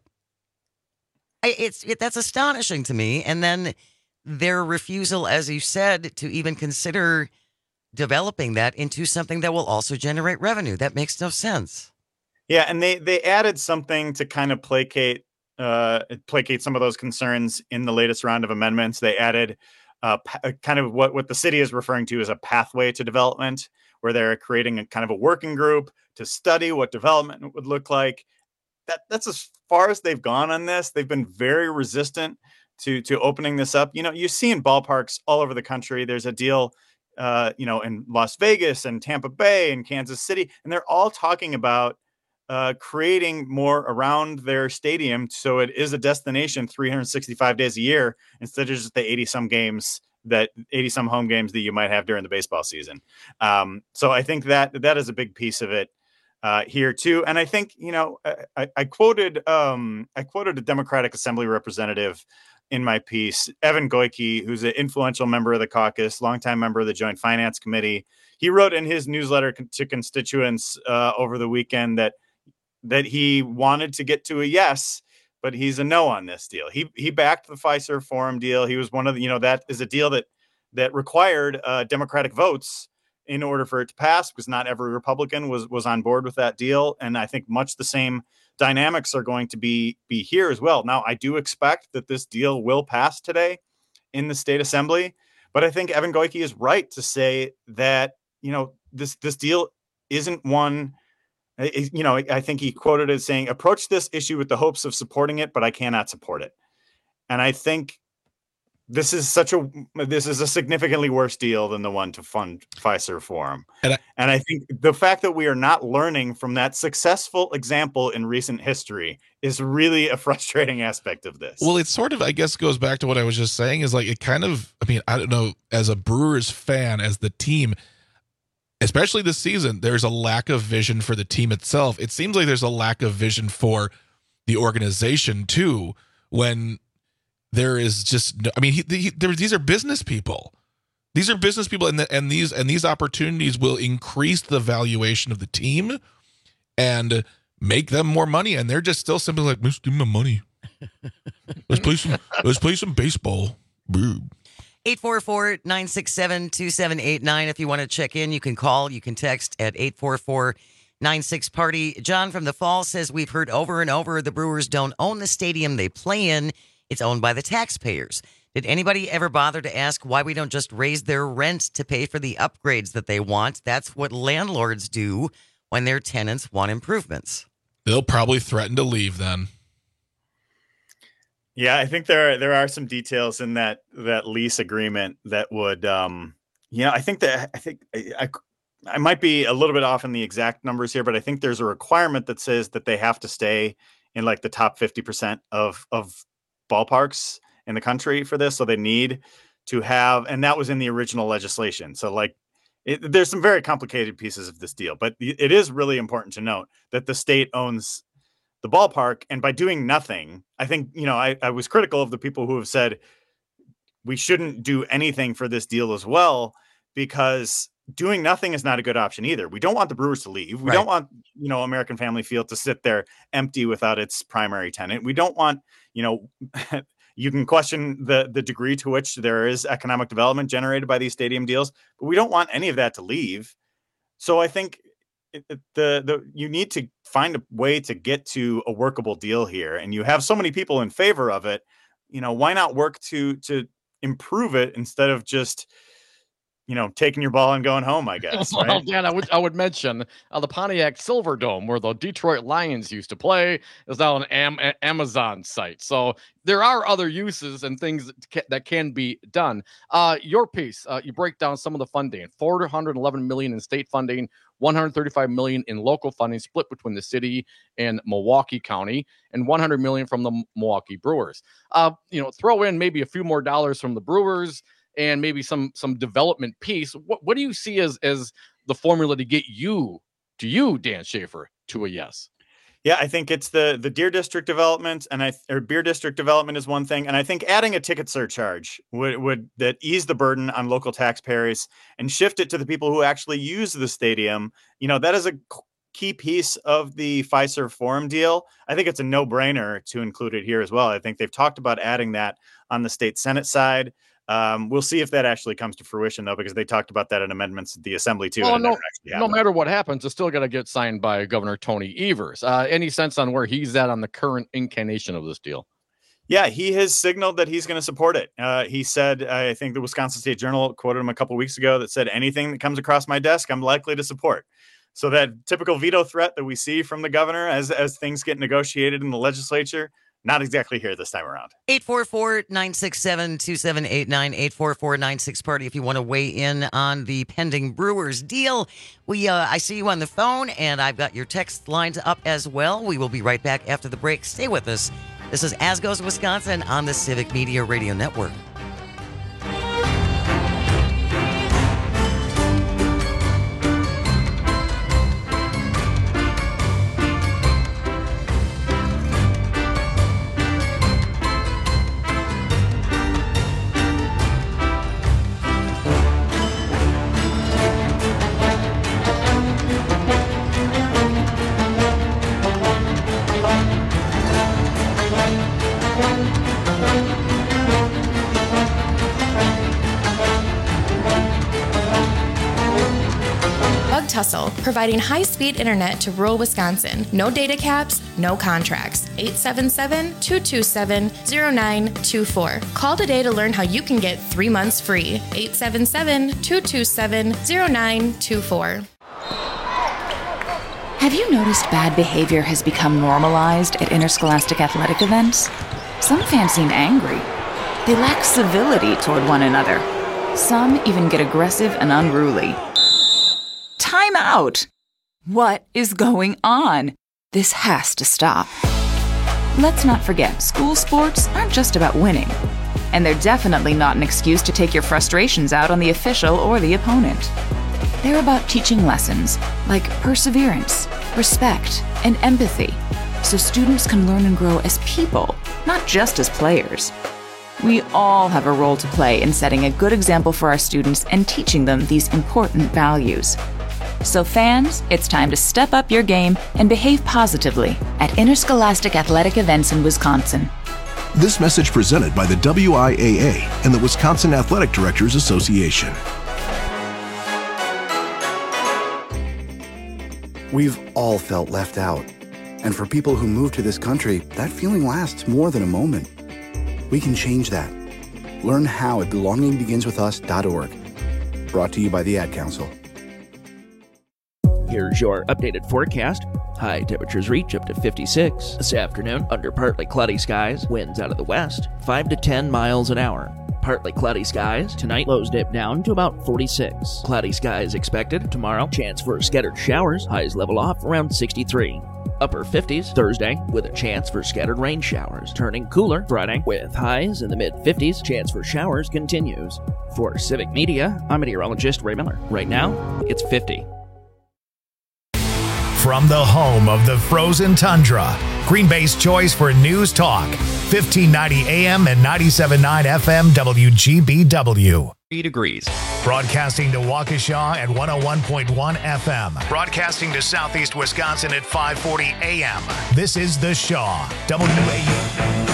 That's astonishing to me. And then their refusal, as you said, to even consider developing that into something that will also generate revenue. That makes no sense. Yeah, and they added something to kind of placate some of those concerns in the latest round of amendments. They added kind of what the city is referring to as a pathway to development, where they're creating a kind of a working group to study what development would look like. That's as far as they've gone on this. They've been very resistant to opening this up. You see in ballparks all over the country, there's a deal, in Las Vegas and Tampa Bay and Kansas City, and they're all talking about creating more around their stadium so it is a destination 365 days a year instead of just the 80-some home games that you might have during the baseball season. So I think that is a big piece of it here too. And I think, I quoted a Democratic Assembly representative in my piece, Evan Goyke, who's an influential member of the caucus, longtime member of the Joint Finance Committee. He wrote in his newsletter to constituents over the weekend that he wanted to get to a yes, but he's a no on this deal. He backed the Fiserv Forum deal. He was one of the, that is a deal that required Democratic votes in order for it to pass, because not every Republican was on board with that deal. And I think much the same dynamics are going to be here as well. Now, I do expect that this deal will pass today in the state assembly, but I think Evan Goyke is right to say that, this deal isn't one. I think he quoted it as saying, approach this issue with the hopes of supporting it, but I cannot support it. And I think this is a significantly worse deal than the one to fund Fiserv Forum. And I think the fact that we are not learning from that successful example in recent history is really a frustrating aspect of this. Well, it sort of, I guess, goes back to what I was just saying, is like, it kind of, I don't know, as a Brewers fan, as the team, especially this season, there's a lack of vision for the team itself. It seems like there's a lack of vision for the organization too, when there is just, these are business people. These are business people, and these opportunities will increase the valuation of the team and make them more money. And they're just still simply like, "Let's give me my money. Let's play some baseball." 844-967-2789. If you want to check in, you can call. You can text at 844-96-PARTY. John from the Falls says, we've heard over and over the Brewers don't own the stadium they play in. It's owned by the taxpayers. Did anybody ever bother to ask why we don't just raise their rent to pay for the upgrades that they want? That's what landlords do when their tenants want improvements. They'll probably threaten to leave then. Yeah, I think there are some details in that lease agreement that would, I might be a little bit off in the exact numbers here, but I think there's a requirement that says that they have to stay in like the top 50% of ballparks in the country for this. So they need to have, and that was in the original legislation. So like, there's some very complicated pieces of this deal, but it is really important to note that the state owns the ballpark. And by doing nothing, I think, I was critical of the people who have said we shouldn't do anything for this deal as well, because doing nothing is not a good option either. We don't want the Brewers to leave. We don't want, American Family Field to sit there empty without its primary tenant. We don't want, you can question the degree to which there is economic development generated by these stadium deals, but we don't want any of that to leave. So I think you need to find a way to get to a workable deal here, and you have so many people in favor of it. Why not work to improve it instead of just taking your ball and going home, I guess. Well, right? Dan, I would mention the Pontiac Silverdome, where the Detroit Lions used to play, is now an Amazon site. So there are other uses and things that can be done. Your piece, you break down some of the funding: $411 million in state funding, $135 million in local funding, split between the city and Milwaukee County, and $100 million from the Milwaukee Brewers. Throw in maybe a few more dollars from the Brewers, and maybe some development piece. What do you see as the formula to get you, Dan Schaefer, to a yes? Yeah, I think it's the Deer District development, or Beer District development is one thing, and I think adding a ticket surcharge would that ease the burden on local taxpayers and shift it to the people who actually use the stadium. That is a key piece of the Fiserv Forum deal. I think it's a no-brainer to include it here as well. I think they've talked about adding that on the state Senate side. We'll see if that actually comes to fruition, though, because they talked about that in amendments at the Assembly, too. Well, no matter what happens, it's still going to get signed by Governor Tony Evers. Any sense on where he's at on the current incarnation of this deal? Yeah, he has signaled that he's going to support it. He said, I think the Wisconsin State Journal quoted him a couple weeks ago that said, anything that comes across my desk, I'm likely to support. So that typical veto threat that we see from the governor as things get negotiated in the legislature, not exactly here this time around. 844-967-2789, 844-96-PARTY if you want to weigh in on the pending Brewers deal. I see you on the phone, and I've got your text lines up as well. We will be right back after the break. Stay with us. This is As Goes Wisconsin on the Civic Media Radio Network. Tussle, providing high-speed internet to rural Wisconsin. No data caps, no contracts. 877-227-0924. Call today to learn how you can get 3 months free. 877-227-0924. Have you noticed bad behavior has become normalized at interscholastic athletic events? Some fans seem angry. They lack civility toward one another. Some even get aggressive and unruly. Time out! What is going on? This has to stop. Let's not forget, school sports aren't just about winning. And they're definitely not an excuse to take your frustrations out on the official or the opponent. They're about teaching lessons like perseverance, respect, and empathy, so students can learn and grow as people, not just as players. We all have a role to play in setting a good example for our students and teaching them these important values. So fans, it's time to step up your game and behave positively at interscholastic athletic events in Wisconsin. This message presented by the WIAA and the Wisconsin Athletic Directors Association. We've all felt left out. And for people who move to this country, that feeling lasts more than a moment. We can change that. Learn how at belongingbeginswithus.org. Brought to you by the Ad Council. Here's your updated forecast. High temperatures reach up to 56 this afternoon under partly cloudy skies, winds out of the west, 5 to 10 miles an hour. Partly cloudy skies. Tonight, lows dip down to about 46. Cloudy skies expected tomorrow. Chance for scattered showers. Highs level off around 63. Upper 50s Thursday with a chance for scattered rain showers. Turning cooler Friday with highs in the mid-50s. Chance for showers continues. For Civic Media, I'm meteorologist Ray Miller. Right now, it's 50. From the home of the frozen tundra, Green Bay's choice for news talk, 1590 AM and 97.9 FM WGBW. 3 degrees. Broadcasting to Waukesha at 101.1 FM. Broadcasting to Southeast Wisconsin at 540 AM. This is The Shaw, WAU.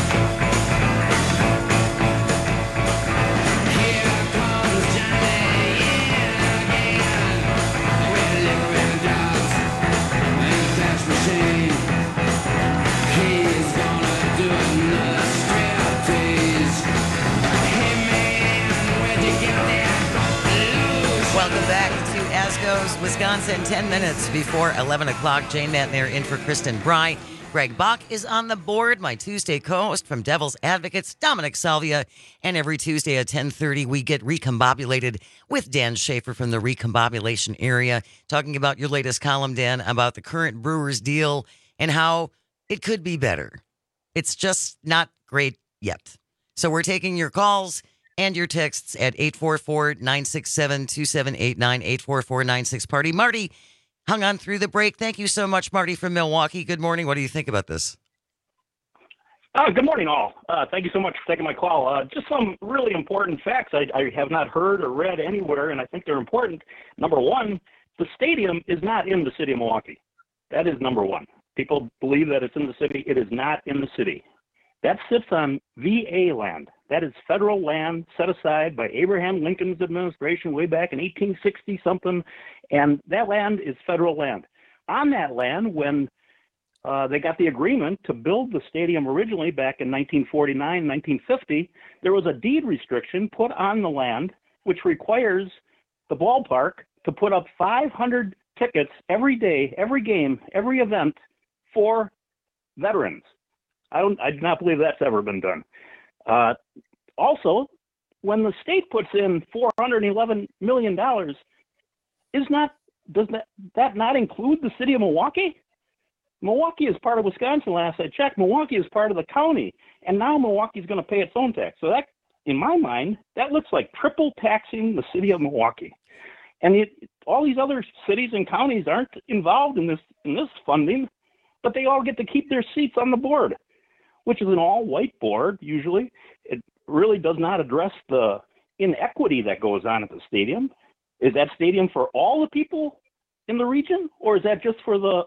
Welcome back to Asco's Wisconsin, 10 minutes before 11 o'clock. Jane Matner in for Kristen Bry. Greg Bach is on the board, my Tuesday co-host from Devil's Advocates, Dominic Salvia. And every Tuesday at 10:30, we get recombobulated with Dan Schaefer from the Recombobulation Area, talking about your latest column, Dan, about the current Brewers deal and how it could be better. It's just not great yet. So we're taking your calls and your texts at 844-967-2789, 844-96-PARTY. Marty hung on through the break. Thank you so much, Marty from Milwaukee. Good morning. What do you think about this? Good morning, all. Thank you so much for taking my call. Just some really important facts I have not heard or read anywhere, and I think they're important. Number one, the stadium is not in the city of Milwaukee. That is number one. People believe that it's in the city. It is not in the city. That sits on VA land. That is federal land set aside by Abraham Lincoln's administration way back in 1860-something, and that land is federal land. On that land, when they got the agreement to build the stadium originally back in 1949, 1950, there was a deed restriction put on the land which requires the ballpark to put up 500 tickets every day, every game, every event for veterans. I do not believe that's ever been done. Also, when the state puts in $411 million, does that not include the city of Milwaukee? Milwaukee is part of Wisconsin. Last I checked, Milwaukee is part of the county, and now Milwaukee is going to pay its own tax. So that, in my mind, that looks like triple taxing the city of Milwaukee. And all these other cities and counties aren't involved in this funding, but they all get to keep their seats on the board, which is an all-white board, usually. It really does not address the inequity that goes on at the stadium. Is that stadium for all the people in the region, or is that just for the,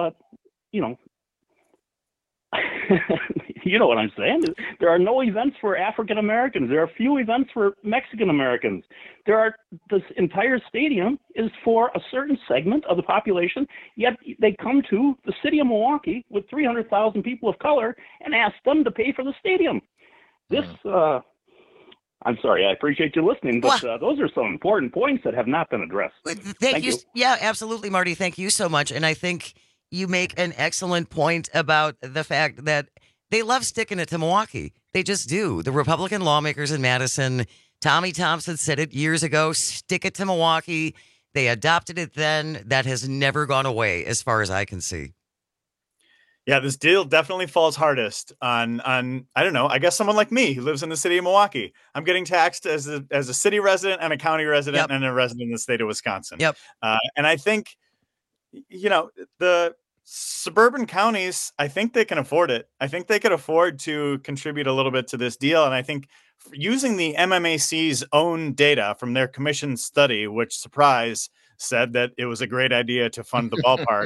you know what I'm saying? There are no events for African Americans. There are few events for Mexican Americans. This entire stadium is for a certain segment of the population, yet they come to the city of Milwaukee with 300,000 people of color and ask them to pay for the stadium. This, I'm sorry, I appreciate you listening, but those are some important points that have not been addressed. Thank you. Yeah, absolutely, Marty. Thank you so much. And I think you make an excellent point about the fact that they love sticking it to Milwaukee. They just do. The Republican lawmakers in Madison, Tommy Thompson said it years ago, stick it to Milwaukee. They adopted it then. That has never gone away as far as I can see. Yeah, this deal definitely falls hardest on I don't know, I guess someone like me who lives in the city of Milwaukee. I'm getting taxed as a city resident and a county resident and a resident in the state of Wisconsin. Yep. And I think, the suburban counties, I think they can afford it. I think they could afford to contribute a little bit to this deal. And I think using the MMAC's own data from their commission study, which, surprise, said that it was a great idea to fund the ballpark.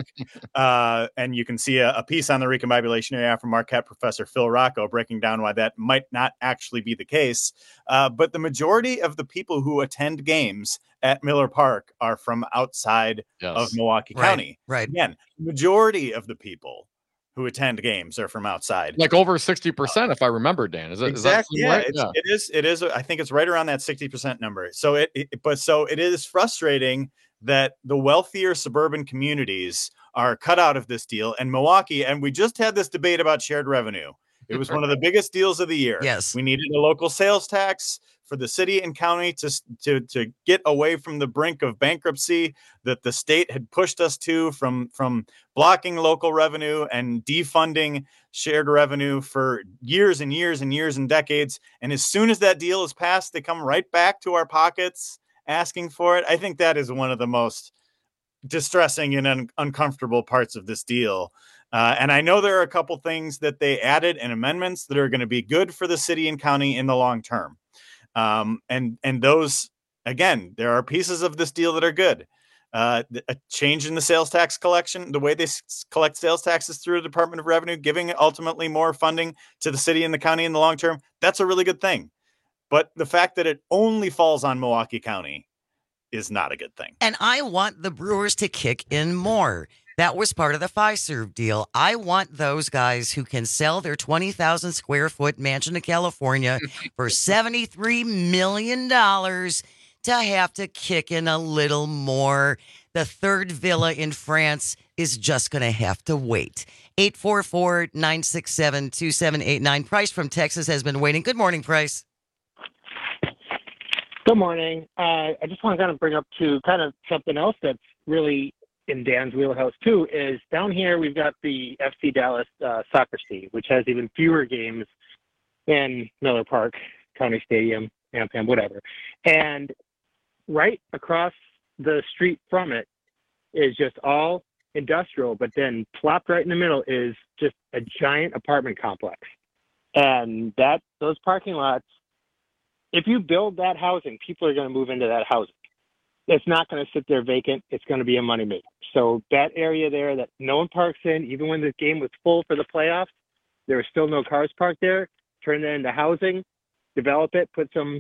And you can see a piece on the Recombobulation Area from Marquette professor Phil Rocco breaking down why that might not actually be the case. But the majority of the people who attend games at Miller Park are from outside of Milwaukee County. Right. Again, majority of the people who attend games are from outside. Like over 60%, if I remember, Dan. Is that Yeah, right? it is. I think it's right around that 60% number. So it is frustrating that the wealthier suburban communities are cut out of this deal. And Milwaukee, and we just had this debate about shared revenue. It was one of the biggest deals of the year. Yes. We needed a local sales tax for the city and county to get away from the brink of bankruptcy that the state had pushed us to from blocking local revenue and defunding shared revenue for years and years and years and decades. And as soon as that deal is passed, they come right back to our pockets asking for it. I think that is one of the most distressing and uncomfortable parts of this deal. And I know there are a couple things that they added and amendments that are going to be good for the city and county in the long term. And those, again, there are pieces of this deal that are good. A change in the sales tax collection, the way they collect sales taxes through the Department of Revenue, giving ultimately more funding to the city and the county in the long term. That's a really good thing. But the fact that it only falls on Milwaukee County is not a good thing. And I want the Brewers to kick in more. That was part of the Fiserv deal. I want those guys who can sell their 20,000 square foot mansion in California for $73 million to have to kick in a little more. The third villa in France is just going to have to wait. 844-967-2789. Price from Texas has been waiting. Good morning, Price. Good morning. I just want to kind of bring up to kind of something else that's really in Dan's wheelhouse too, is down here we've got the FC Dallas soccer team, which has even fewer games than Miller Park, County Stadium, AmFam, whatever. And right across the street from it is just all industrial, but then plopped right in the middle is just a giant apartment complex. And those parking lots, if you build that housing, people are going to move into that housing. It's not going to sit there vacant. It's going to be a moneymaker. So that area there that no one parks in, even when the game was full for the playoffs, there were still no cars parked there. Turn that into housing, develop it, put some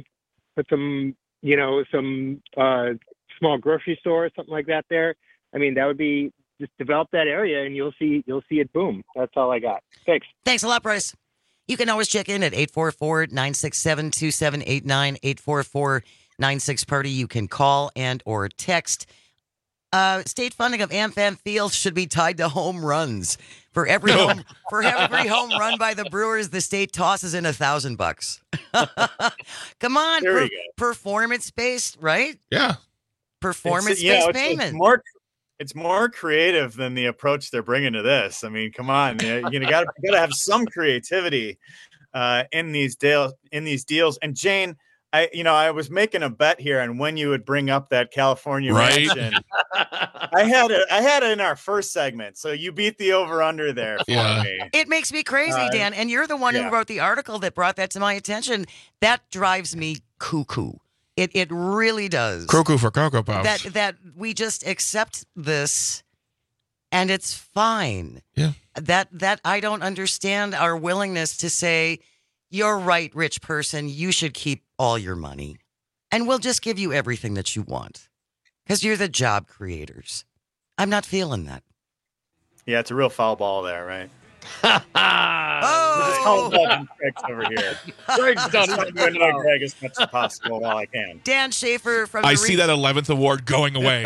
small grocery store, something like that there. I mean, that would be just develop that area, and you'll see it boom. That's all I got. Thanks. Thanks a lot, Bryce. You can always check in at 844-967-2789, 844-96-PARTY. You can call and or text. State funding of AmFam Field should be tied to home runs. For every home run by the Brewers, the state tosses in $1,000. Come on, performance-based, right? Yeah, performance-based payment. It's more creative than the approach they're bringing to this. I mean, come on, you got to have some creativity in these deals. And Jane, I was making a bet here on when you would bring up that California mansion. I had it in our first segment, so you beat the over/under there for me. It makes me crazy, Dan, and you're the one who wrote the article that brought that to my attention. That drives me cuckoo. It really does. Cuckoo for Cocoa Puffs. That we just accept this, and it's fine. Yeah. That I don't understand our willingness to say, you're right, rich person, you should keep all your money, and we'll just give you everything that you want because you're the job creators. I'm not feeling that. Yeah, it's a real foul ball there, right? Oh! Just calling Craig's over here. Craig's done. I'm going to know Craig as much as possible while I can. Dan Schaefer from I see that 11th award going away.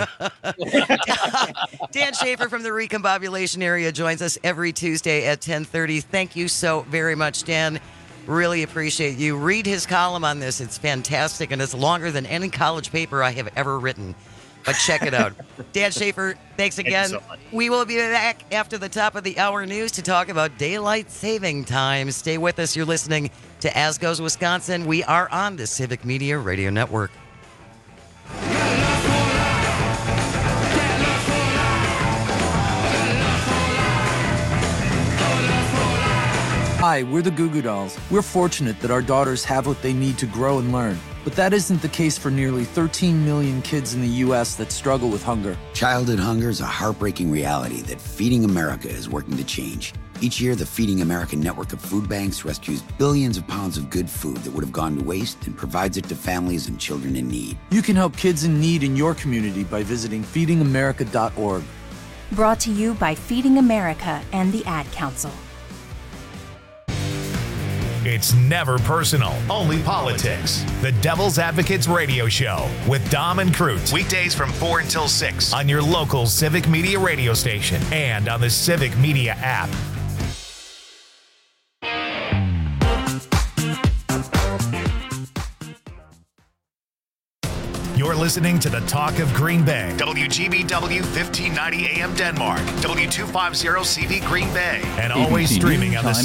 Dan Schaefer from the Recombobulation Area joins us every Tuesday at 10:30. Thank you so very much, Dan. Really appreciate you. Read his column on this. It's fantastic, and it's longer than any college paper I have ever written. But check it out. Dan Schaefer, thanks again. Thank you so much. We will be back after the top of the hour news to talk about daylight saving time. Stay with us. You're listening to As Goes Wisconsin. We are on the Civic Media Radio Network. Hi, we're the Goo Goo Dolls. We're fortunate that our daughters have what they need to grow and learn. But that isn't the case for nearly 13 million kids in the U.S. that struggle with hunger. Childhood hunger is a heartbreaking reality that Feeding America is working to change. Each year, the Feeding America network of food banks rescues billions of pounds of good food that would have gone to waste and provides it to families and children in need. You can help kids in need in your community by visiting feedingamerica.org. Brought to you by Feeding America and the Ad Council. It's never personal, only politics. The Devil's Advocates Radio Show with Dom and Cruz. Weekdays from 4 until 6 on your local Civic Media radio station and on the Civic Media app. You're listening to the Talk of Green Bay. WGBW 1590 AM Denmark. W250 CV Green Bay. And always ABC streaming News on the